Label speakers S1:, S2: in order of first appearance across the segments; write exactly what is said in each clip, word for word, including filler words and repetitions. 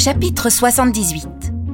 S1: Chapitre soixante-dix-huit.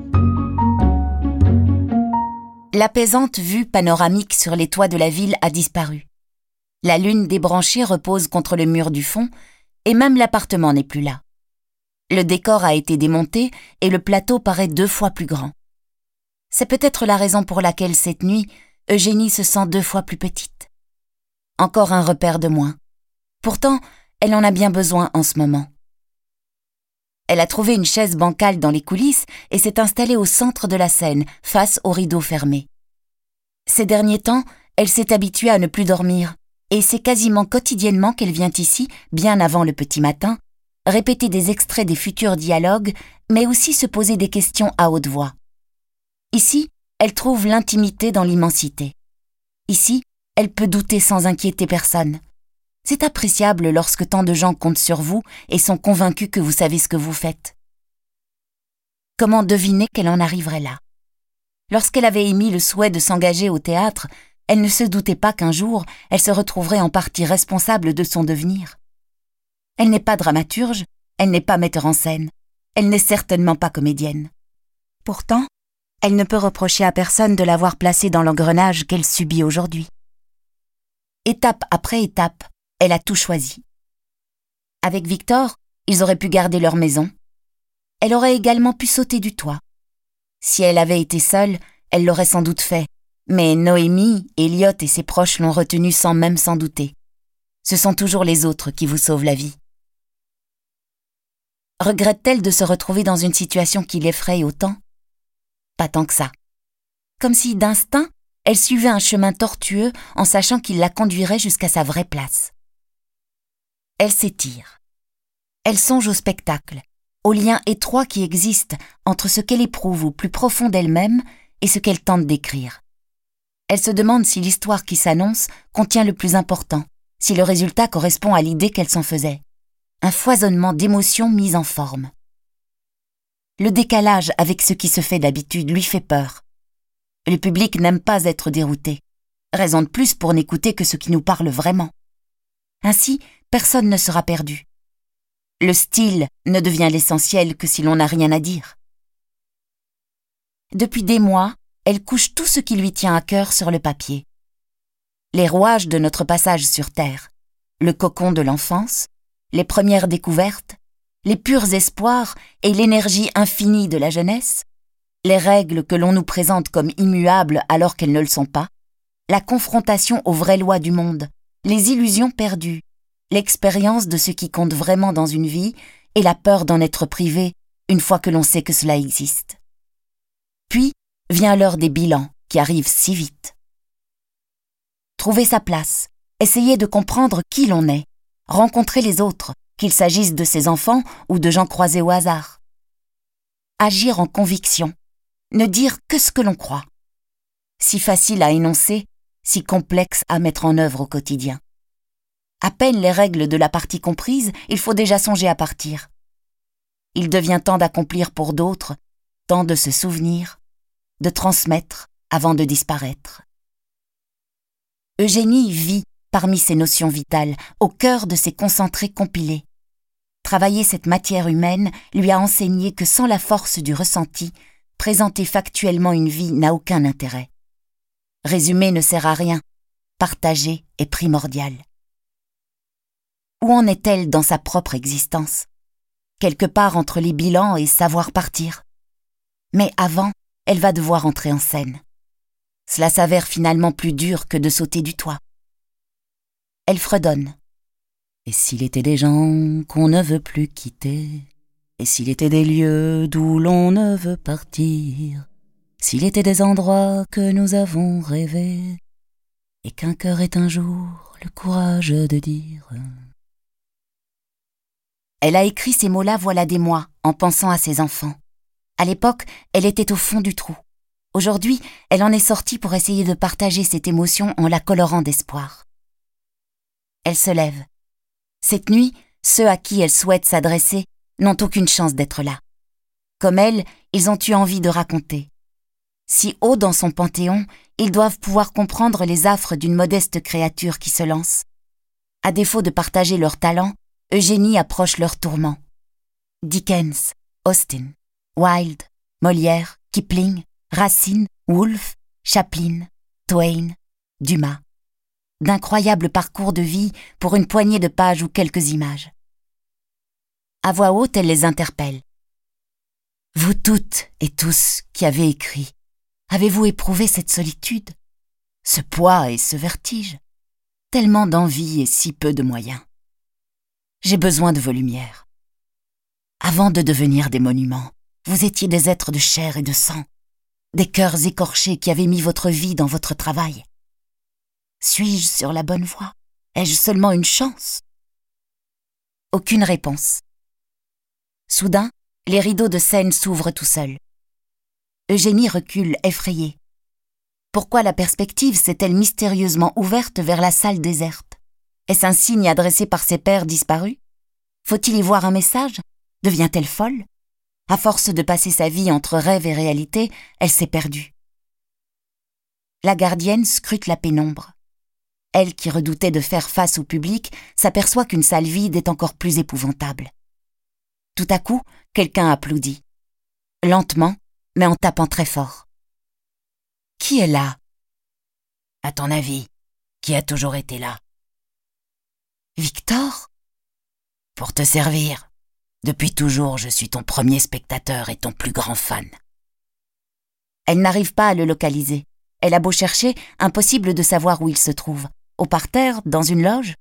S1: L'apaisante vue panoramique sur les toits de la ville a disparu. La lune débranchée repose contre le mur du fond, et même l'appartement n'est plus là. Le décor a été démonté et le plateau paraît deux fois plus grand. C'est peut-être la raison pour laquelle cette nuit, Eugénie se sent deux fois plus petite. Encore un repère de moins. Pourtant, elle en a bien besoin en ce moment. Elle a trouvé une chaise bancale dans les coulisses et s'est installée au centre de la scène, face aux rideaux fermés. Ces derniers temps, elle s'est habituée à ne plus dormir, et c'est quasiment quotidiennement qu'elle vient ici, bien avant le petit matin, répéter des extraits des futurs dialogues, mais aussi se poser des questions à haute voix. Ici, elle trouve l'intimité dans l'immensité. Ici, elle peut douter sans inquiéter personne. C'est appréciable lorsque tant de gens comptent sur vous et sont convaincus que vous savez ce que vous faites. Comment deviner qu'elle en arriverait là? Lorsqu'elle avait émis le souhait de s'engager au théâtre, elle ne se doutait pas qu'un jour, elle se retrouverait en partie responsable de son devenir. Elle n'est pas dramaturge, elle n'est pas metteur en scène, elle n'est certainement pas comédienne. Pourtant, elle ne peut reprocher à personne de l'avoir placée dans l'engrenage qu'elle subit aujourd'hui. Étape après étape, elle a tout choisi. Avec Victor, ils auraient pu garder leur maison. Elle aurait également pu sauter du toit. Si elle avait été seule, elle l'aurait sans doute fait, mais Noémie, Elliot et ses proches l'ont retenue sans même s'en douter. Ce sont toujours les autres qui vous sauvent la vie. Regrette-t-elle de se retrouver dans une situation qui l'effraie autant? Pas tant que ça. Comme si, d'instinct, elle suivait un chemin tortueux en sachant qu'il la conduirait jusqu'à sa vraie place. Elle s'étire. Elle songe au spectacle, au lien étroit qui existe entre ce qu'elle éprouve au plus profond d'elle-même et ce qu'elle tente d'écrire. Elle se demande si l'histoire qui s'annonce contient le plus important, si le résultat correspond à l'idée qu'elle s'en faisait. Un foisonnement d'émotions mises en forme. Le décalage avec ce qui se fait d'habitude lui fait peur. Le public n'aime pas être dérouté. Raison de plus pour n'écouter que ce qui nous parle vraiment. Ainsi, personne ne sera perdu. Le style ne devient l'essentiel que si l'on n'a rien à dire. Depuis des mois, elle couche tout ce qui lui tient à cœur sur le papier. Les rouages de notre passage sur Terre, le cocon de l'enfance, les premières découvertes, les purs espoirs et l'énergie infinie de la jeunesse, les règles que l'on nous présente comme immuables alors qu'elles ne le sont pas, la confrontation aux vraies lois du monde, les illusions perdues, l'expérience de ce qui compte vraiment dans une vie et la peur d'en être privé une fois que l'on sait que cela existe. Puis vient l'heure des bilans qui arrivent si vite. Trouver sa place, essayer de comprendre qui l'on est, rencontrer les autres, qu'il s'agisse de ses enfants ou de gens croisés au hasard. Agir en conviction, ne dire que ce que l'on croit. Si facile à énoncer, si complexe à mettre en œuvre au quotidien. À peine les règles de la partie comprises, il faut déjà songer à partir. Il devient temps d'accomplir pour d'autres, temps de se souvenir, de transmettre avant de disparaître. Eugénie vit parmi ces notions vitales, au cœur de ces concentrés compilés. Travailler cette matière humaine lui a enseigné que sans la force du ressenti, présenter factuellement une vie n'a aucun intérêt. Résumer ne sert à rien, partager est primordial. Où en est-elle dans sa propre existence? Quelque part entre les bilans et savoir partir. Mais avant, elle va devoir entrer en scène. Cela s'avère finalement plus dur que de sauter du toit. Elle fredonne. Et s'il était des gens qu'on ne veut plus quitter? Et s'il était des lieux d'où l'on ne veut partir? S'il était des endroits que nous avons rêvés? Et qu'un cœur ait un jour le courage de dire... Elle a écrit ces mots-là voilà des mois, en pensant à ses enfants. À l'époque, elle était au fond du trou. Aujourd'hui, elle en est sortie pour essayer de partager cette émotion en la colorant d'espoir. Elle se lève. Cette nuit, ceux à qui elle souhaite s'adresser n'ont aucune chance d'être là. Comme elle, ils ont eu envie de raconter. Si haut dans son panthéon, ils doivent pouvoir comprendre les affres d'une modeste créature qui se lance. À défaut de partager leur talent, Eugénie approche leur tourment. Dickens, Austen. Wilde, Molière, Kipling, Racine, Woolf, Chaplin, Twain, Dumas. D'incroyables parcours de vie pour une poignée de pages ou quelques images. À voix haute, elle les interpelle. Vous toutes et tous qui avez écrit, avez-vous éprouvé cette solitude, ce poids et ce vertige, tellement d'envie et si peu de moyens? J'ai besoin de vos lumières. Avant de devenir des monuments, vous étiez des êtres de chair et de sang, des cœurs écorchés qui avaient mis votre vie dans votre travail. Suis-je sur la bonne voie? Ai-je seulement une chance? Aucune réponse. Soudain, les rideaux de scène s'ouvrent tout seuls. Eugénie recule, effrayée. Pourquoi la perspective s'est-elle mystérieusement ouverte vers la salle déserte? Est-ce un signe adressé par ses pairs disparus? Faut-il y voir un message? Devient-elle folle? À force de passer sa vie entre rêve et réalité, elle s'est perdue. La gardienne scrute la pénombre. Elle qui redoutait de faire face au public s'aperçoit qu'une salle vide est encore plus épouvantable. Tout à coup, quelqu'un applaudit. Lentement, mais en tapant très fort. Qui est là? À ton avis, qui a toujours été là? Victor? Pour te servir. Depuis toujours, je suis ton premier spectateur et ton plus grand fan. Elle n'arrive pas à le localiser. Elle a beau chercher, impossible de savoir où il se trouve. Au parterre, dans une loge?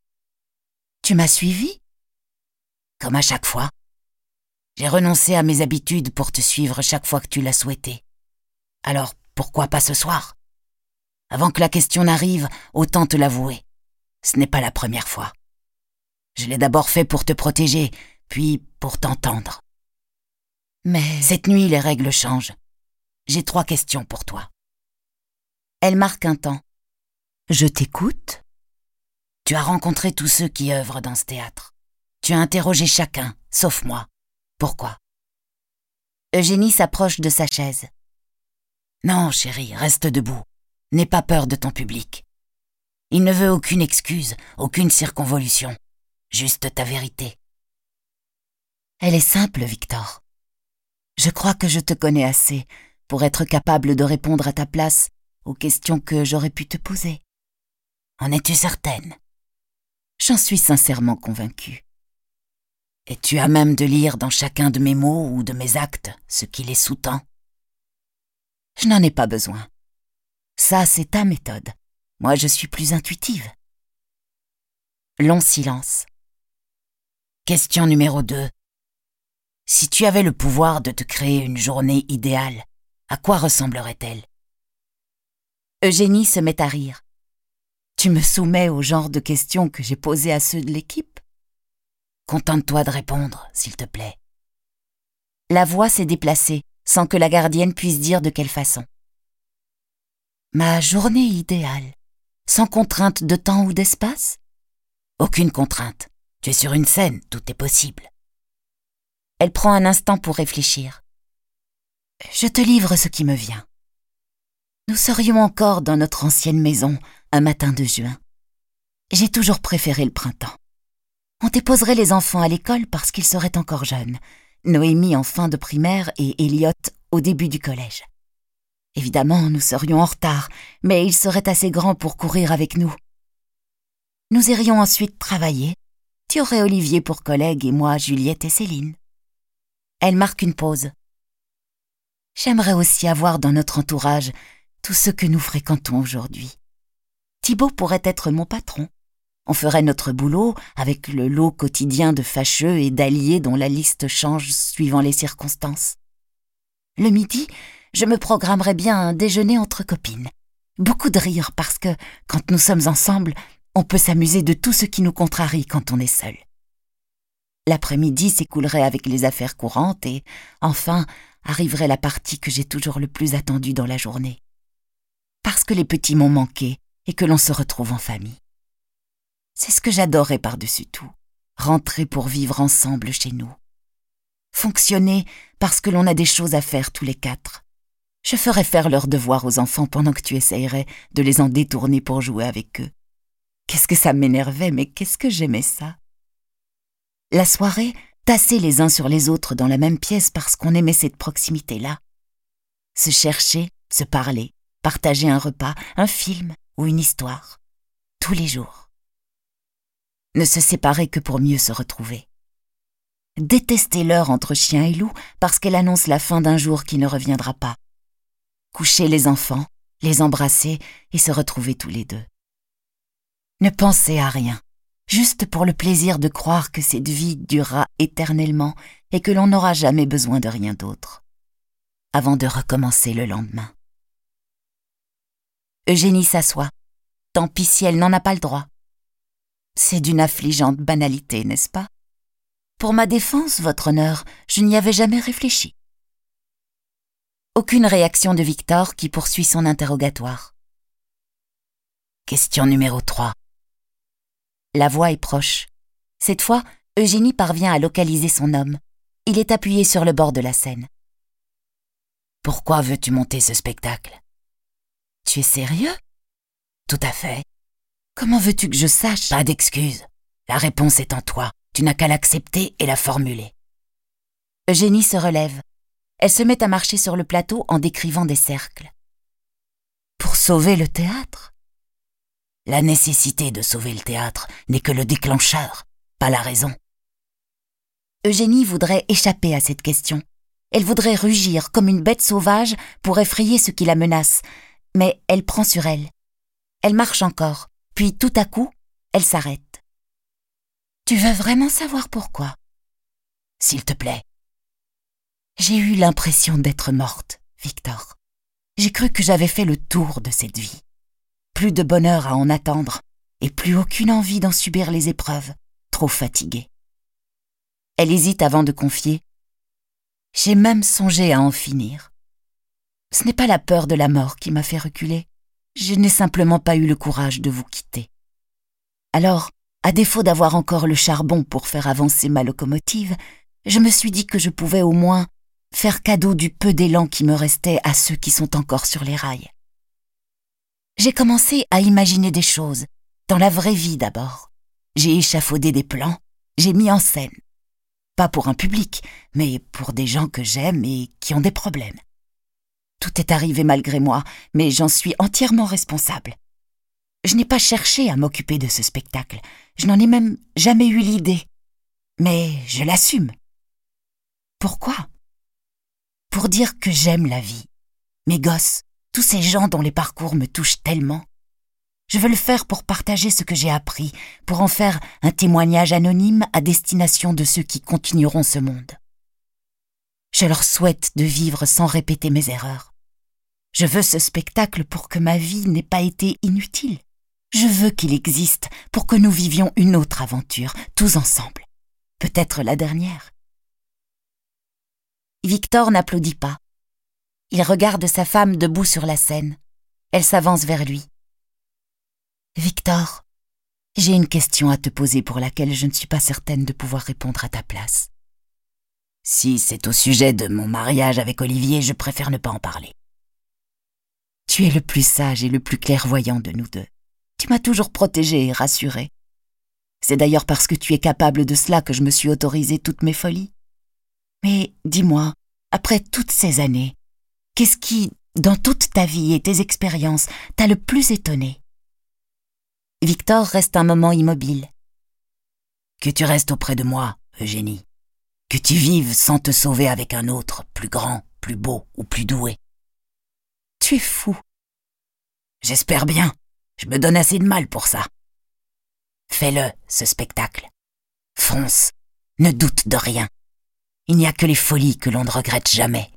S1: Tu m'as suivi? Comme à chaque fois. J'ai renoncé à mes habitudes pour te suivre chaque fois que tu l'as souhaité. Alors, pourquoi pas ce soir? Avant que la question n'arrive, autant te l'avouer. Ce n'est pas la première fois. Je l'ai d'abord fait pour te protéger, puis pour t'entendre. Mais... Cette nuit, les règles changent. J'ai trois questions pour toi. Elle marque un temps. Je t'écoute. Tu as rencontré tous ceux qui œuvrent dans ce théâtre. Tu as interrogé chacun, sauf moi. Pourquoi? Eugénie s'approche de sa chaise. Non, chérie, reste debout. N'aie pas peur de ton public. Il ne veut aucune excuse, aucune circonvolution. Juste ta vérité. Elle est simple, Victor. Je crois que je te connais assez pour être capable de répondre à ta place aux questions que j'aurais pu te poser. En es-tu certaine? J'en suis sincèrement convaincue. Et tu as même de lire dans chacun de mes mots ou de mes actes ce qui les sous-tend? Je n'en ai pas besoin. Ça, c'est ta méthode. Moi, je suis plus intuitive. Long silence. Question numéro deux. Si tu avais le pouvoir de te créer une journée idéale, à quoi ressemblerait-elle? Eugénie se met à rire. Tu me soumets au genre de questions que j'ai posées à ceux de l'équipe? Contente-toi de répondre, s'il te plaît. La voix s'est déplacée, sans que la gardienne puisse dire de quelle façon. Ma journée idéale, sans contrainte de temps ou d'espace? Aucune contrainte. Tu es sur une scène, tout est possible. Elle prend un instant pour réfléchir. Je te livre ce qui me vient. Nous serions encore dans notre ancienne maison, un matin de juin. J'ai toujours préféré le printemps. On déposerait les enfants à l'école parce qu'ils seraient encore jeunes. Noémie en fin de primaire et Elliot au début du collège. Évidemment, nous serions en retard, mais ils seraient assez grands pour courir avec nous. Nous irions ensuite travailler. Tu aurais Olivier pour collègue et moi Juliette et Céline. Elle marque une pause. J'aimerais aussi avoir dans notre entourage tous ceux que nous fréquentons aujourd'hui. Thibaut pourrait être mon patron. On ferait notre boulot avec le lot quotidien de fâcheux et d'alliés dont la liste change suivant les circonstances. Le midi, je me programmerais bien un déjeuner entre copines. Beaucoup de rire parce que, quand nous sommes ensemble, on peut s'amuser de tout ce qui nous contrarie quand on est seul. L'après-midi s'écoulerait avec les affaires courantes et, enfin, arriverait la partie que j'ai toujours le plus attendue dans la journée. Parce que les petits m'ont manqué et que l'on se retrouve en famille. C'est ce que j'adorais par-dessus tout, rentrer pour vivre ensemble chez nous. Fonctionner parce que l'on a des choses à faire tous les quatre. Je ferais faire leurs devoirs aux enfants pendant que tu essayerais de les en détourner pour jouer avec eux. Qu'est-ce que ça m'énervait, mais qu'est-ce que j'aimais ça. La soirée, tassés les uns sur les autres dans la même pièce parce qu'on aimait cette proximité-là. Se chercher, se parler, partager un repas, un film ou une histoire, tous les jours. Ne se séparer que pour mieux se retrouver. Détester l'heure entre chien et loup parce qu'elle annonce la fin d'un jour qui ne reviendra pas. Coucher les enfants, les embrasser et se retrouver tous les deux. Ne penser à rien, juste pour le plaisir de croire que cette vie durera éternellement et que l'on n'aura jamais besoin de rien d'autre, avant de recommencer le lendemain. Eugénie s'assoit. Tant pis si elle n'en a pas le droit. C'est d'une affligeante banalité, n'est-ce pas? Pour ma défense, votre honneur, je n'y avais jamais réfléchi. Aucune réaction de Victor qui poursuit son interrogatoire. Question numéro trois. La voix est proche. Cette fois, Eugénie parvient à localiser son homme. Il est appuyé sur le bord de la scène. Pourquoi veux-tu monter ce spectacle? Tu es sérieux? Tout à fait. Comment veux-tu que je sache? Pas d'excuse. La réponse est en toi. Tu n'as qu'à l'accepter et la formuler. Eugénie se relève. Elle se met à marcher sur le plateau en décrivant des cercles. Pour sauver le théâtre? La nécessité de sauver le théâtre n'est que le déclencheur, pas la raison. Eugénie voudrait échapper à cette question. Elle voudrait rugir comme une bête sauvage pour effrayer ce qui la menace, mais elle prend sur elle. Elle marche encore, puis tout à coup, elle s'arrête. Tu veux vraiment savoir pourquoi? S'il te plaît. J'ai eu l'impression d'être morte, Victor. J'ai cru que j'avais fait le tour de cette vie. Plus de bonheur à en attendre, et plus aucune envie d'en subir les épreuves, trop fatiguée. Elle hésite avant de confier. J'ai même songé à en finir. Ce n'est pas la peur de la mort qui m'a fait reculer. Je n'ai simplement pas eu le courage de vous quitter. Alors, à défaut d'avoir encore le charbon pour faire avancer ma locomotive, je me suis dit que je pouvais au moins faire cadeau du peu d'élan qui me restait à ceux qui sont encore sur les rails. J'ai commencé à imaginer des choses, dans la vraie vie d'abord. J'ai échafaudé des plans, j'ai mis en scène. Pas pour un public, mais pour des gens que j'aime et qui ont des problèmes. Tout est arrivé malgré moi, mais j'en suis entièrement responsable. Je n'ai pas cherché à m'occuper de ce spectacle, je n'en ai même jamais eu l'idée. Mais je l'assume. Pourquoi? Pour dire que j'aime la vie, mes gosses, tous ces gens dont les parcours me touchent tellement. Je veux le faire pour partager ce que j'ai appris, pour en faire un témoignage anonyme à destination de ceux qui continueront ce monde. Je leur souhaite de vivre sans répéter mes erreurs. Je veux ce spectacle pour que ma vie n'ait pas été inutile. Je veux qu'il existe pour que nous vivions une autre aventure, tous ensemble. Peut-être la dernière. Victor n'applaudit pas. Il regarde sa femme debout sur la scène. Elle s'avance vers lui. Victor, j'ai une question à te poser pour laquelle je ne suis pas certaine de pouvoir répondre à ta place. Si c'est au sujet de mon mariage avec Olivier, je préfère ne pas en parler. Tu es le plus sage et le plus clairvoyant de nous deux. Tu m'as toujours protégée et rassurée. C'est d'ailleurs parce que tu es capable de cela que je me suis autorisé toutes mes folies. Mais dis-moi, après toutes ces années, qu'est-ce qui, dans toute ta vie et tes expériences, t'a le plus étonné? Victor reste un moment immobile. Que tu restes auprès de moi, Eugénie. Que tu vives sans te sauver avec un autre, plus grand, plus beau ou plus doué. Tu es fou. J'espère bien. Je me donne assez de mal pour ça. Fais-le, ce spectacle. Fonce. Ne doute de rien. Il n'y a que les folies que l'on ne regrette jamais.